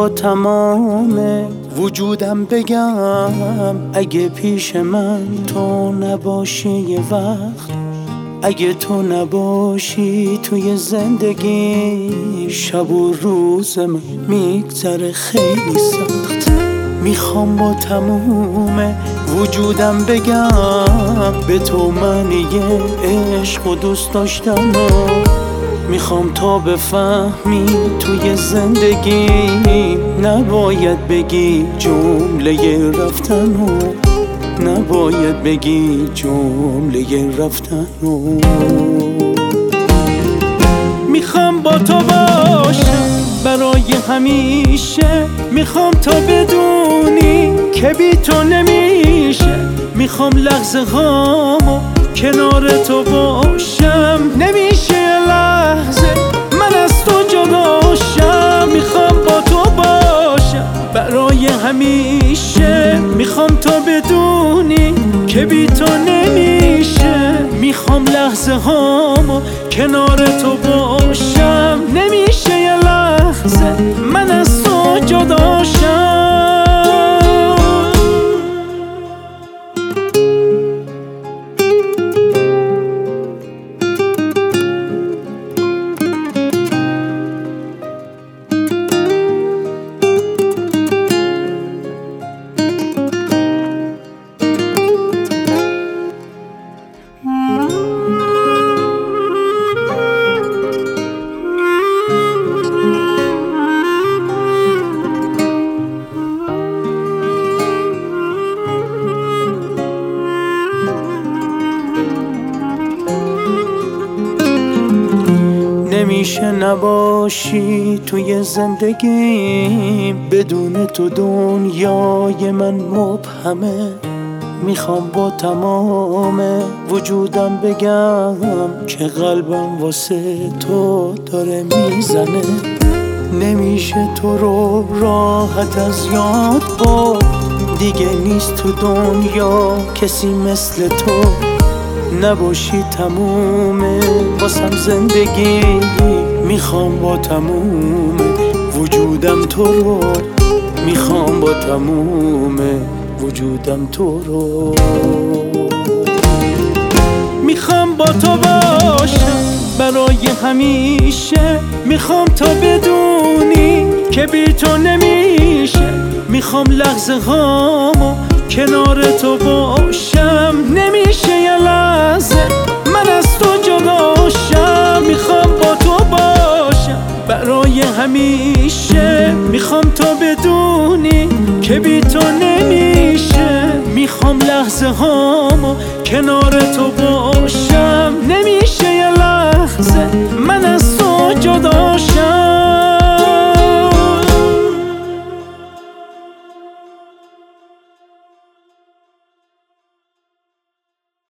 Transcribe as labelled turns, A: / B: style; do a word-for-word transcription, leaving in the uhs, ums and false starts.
A: با تمام وجودم بگم اگه پیش من تو نباشی یه وقت، اگه تو نباشی توی زندگی، شب و روز من میگذره خیلی سخت. میخوام با تموم وجودم بگم به تو من یه عشق و دوست داشتم، میخوام تا بفهمی توی زندگی نباید بگی جمله رفتن و نباید بگی جمله رفتن و میخوام با تو باشم برای همیشه، میخوام تا بدونی که بی تو نمیشه، میخوام لحظه هامو کنار تو باشم، نمیشه لحظه من از تو جداشم، میخوام با تو باشم برای همیشه، میخوام تا بدونی که بی تو نمیشه، میخوام لحظه هامو کنار تو باشم، نمیشه یه لحظه من از تو جداشم. نمیشه نباشی توی زندگی، بدون تو دنیای من مبهمه، میخوام با تمام وجودم بگم که قلبم واسه تو داره میزنه، نمیشه تو رو راحت از یاد برد، دیگه نیست تو دنیا کسی مثل تو، نباشی تمومه واسم زندگی، میخوام با تموم وجودم تو رو، میخوام با تموم وجودم تو رو، میخوام با تو باشم برای همیشه، میخوام تا بدونی که بی تو نمیشه، میخوام لحظه هامو کنار تو باشم، نمیشه یه لحظه من از تو جداشم، میخوام با تو باشم برای همیشه، میخوام تا بدونی که بی تو نمیشه، میخوام لحظه هامو کنار تو باشم.